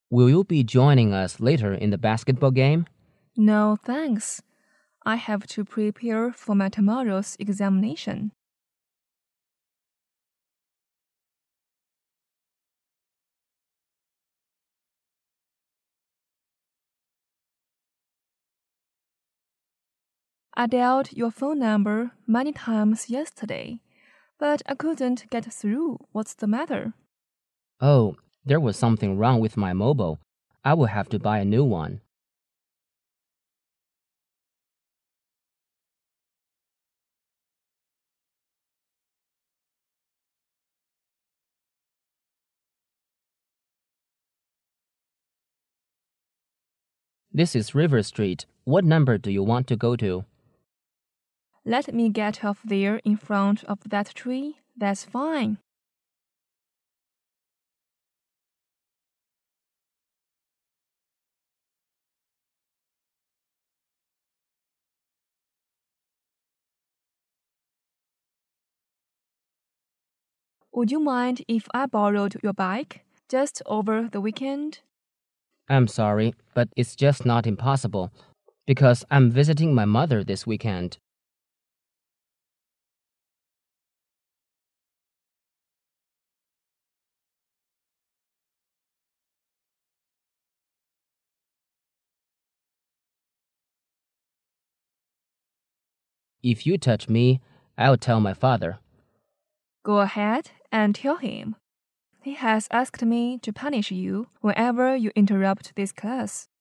Will you be joining us later in the basketball game? No, thanks. I have to prepare for my tomorrow's examination. I dialed your phone number many times yesterday, but I couldn't get through. What's the matter? Oh, there was something wrong with my mobile. I will have to buy a new one. This is River Street. What number do you want to go to? Let me get off there in front of that tree. That's fine. Would you mind if I borrowed your bike just over the weekend? I'm sorry, but it's just not impossible because I'm visiting my mother this weekend. If you touch me, I'll tell my father. Go ahead and tell him. He has asked me to punish you whenever you interrupt this class.